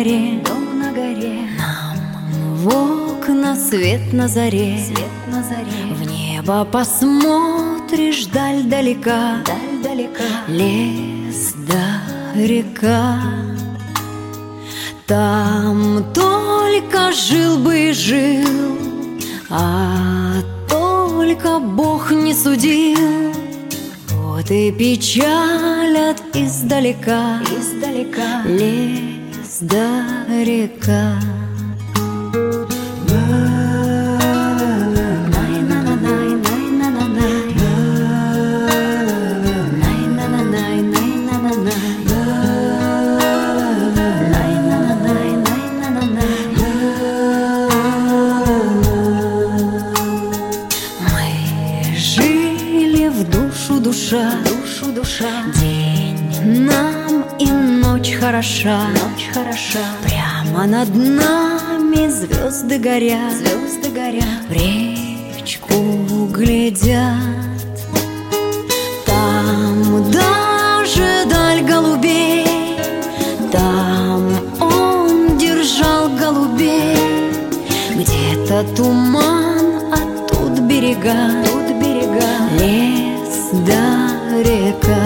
горе, дом на горе. Нам в окна свет на заре, свет на заре. В небо посмотришь, даль далека, даль далека. Лес да река. Там только жил бы и жил, а только Бог не судил. Вот и печалят издалека, издалека. Лес да река. Душа, душу душа. День нам и ночь хороша, ночь хороша. Прямо над нами звезды горят, звезды горят. В речку глядят. Там даже даль голубей, там он держал голубей. Где-то туман, а тут берега, тут берега. Лес да река.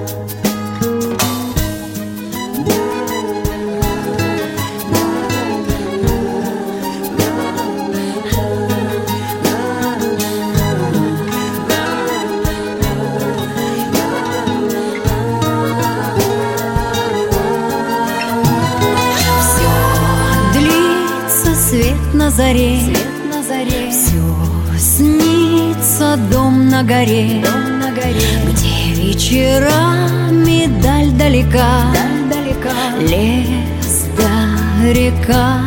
Все длится, свет на заре, свет на заре. Все снится, дом на горе, дом на горе. Где вечерами даль далека, даль далека. Лес да река.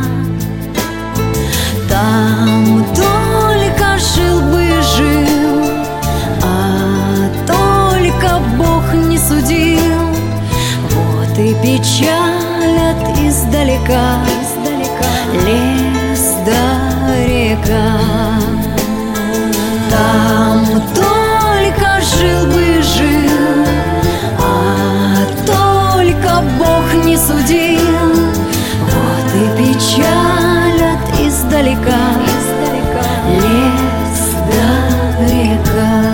Там только жил бы и жил, а только Бог не судил. Вот и печалят издалека, издалека. Лес да река. Там только жил бы и жил, а только Бог не судил. Вот и печалят издалека, издалека. Лес да река.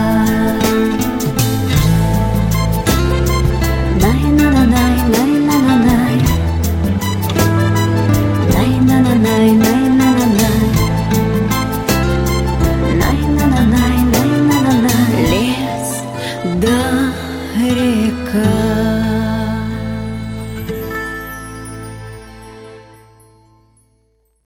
Лес да река.